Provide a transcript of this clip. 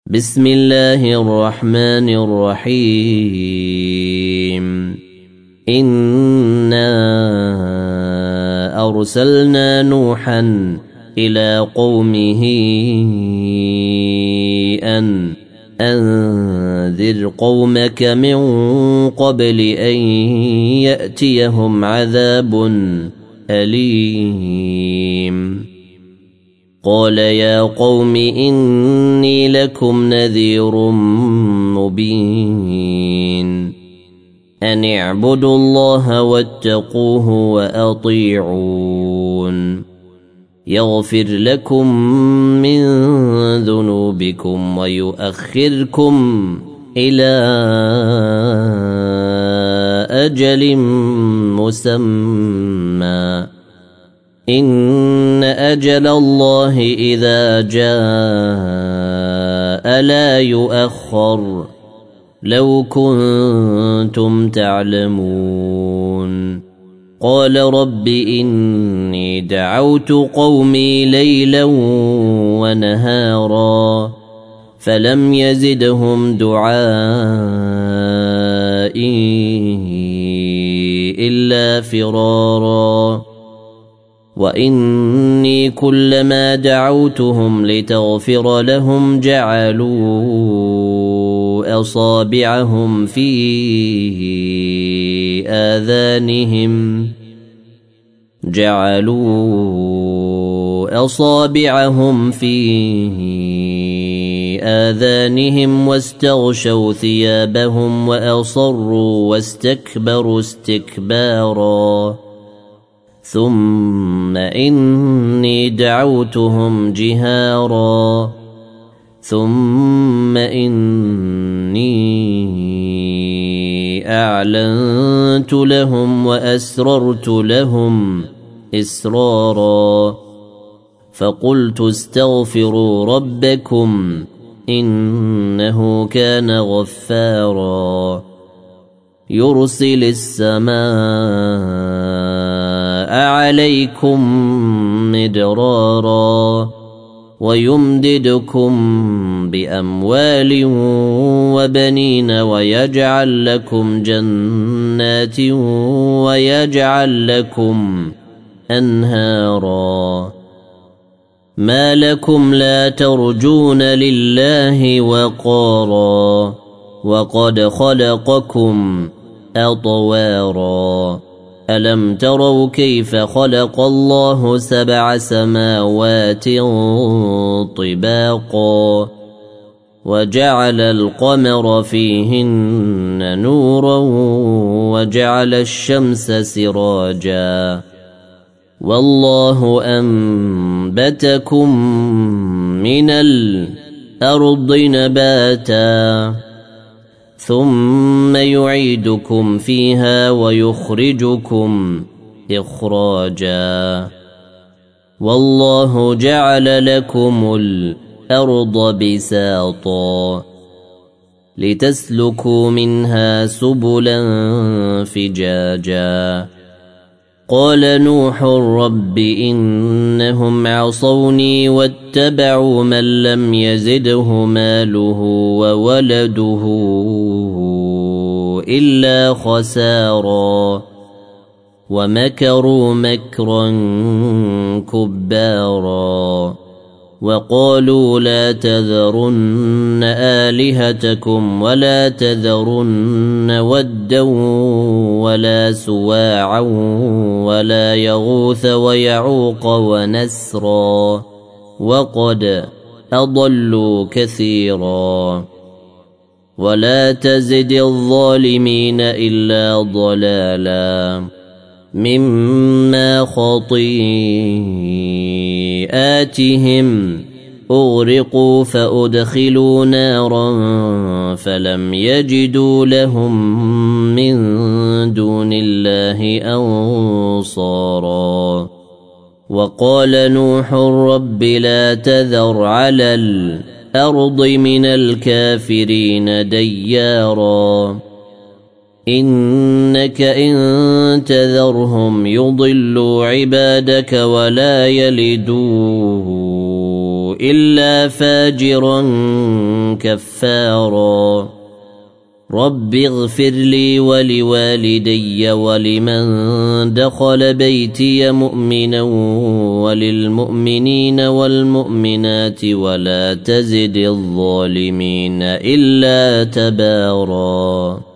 بسم الله الرحمن الرحيم إنا أرسلنا نوحا إلى قومه أن أنذر قومك من قبل أن يأتيهم عذاب أليم قال يا قوم إني لكم نذير مبين أن اعبدوا الله واتقوه وأطيعون يغفر لكم من ذنوبكم ويؤخركم إلى أجل مسمى إن أجل الله إذا جاء لا يؤخر لو كنتم تعلمون قال رب إني دعوت قومي ليلا ونهارا فلم يزدهم دعائي إلا فرارا وإني كلما دعوتهم لتغفر لهم جعلوا أصابعهم في آذانهم واستغشوا ثيابهم وأصروا واستكبروا استكبارا ثم إني دعوتهم جهارا ثم إني أعلنت لهم وأسررت لهم إسرارا فقلت استغفروا ربكم إنه كان غفارا يرسل السماء عليكم مدرارا ويمددكم بأموال وبنين ويجعل لكم جنات ويجعل لكم أنهارا ما لكم لا ترجون لله وقارا وقد خلقكم أطوارا ألم تروا كيف خلق الله 7 سماوات طباقا وجعل القمر فيهن نورا وجعل الشمس سراجا والله أنبتكم من الأرض نباتا ثم يعيدكم فيها ويخرجكم إخراجا والله جعل لكم الأرض بساطا لتسلكوا منها سبلا فجاجا قال نوح رب إنهم عصوني واتبعوا من لم يزده ماله وولده إلا خسارا ومكروا مكرا كبارا وقالوا لا تذرن آلهتكم ولا تذرن ودا ولا سواعا ولا يغوث ويعوق ونسرا وقد أضلوا كثيرا ولا تزد الظالمين إلا ضلالا مما خطيئاتهم أغرقوا فأدخلوا نارا فلم يجدوا لهم من دون الله أنصارا وقال نوح رب لا تذر على الأرض من الكافرين ديارا إنك إن تذرهم يضلوا عبادك ولا يلدوا إلا فاجرا كفارا رب اغفر لي ولوالدي ولمن دخل بيتي مؤمنا وللمؤمنين والمؤمنات ولا تزد الظالمين إلا تبارا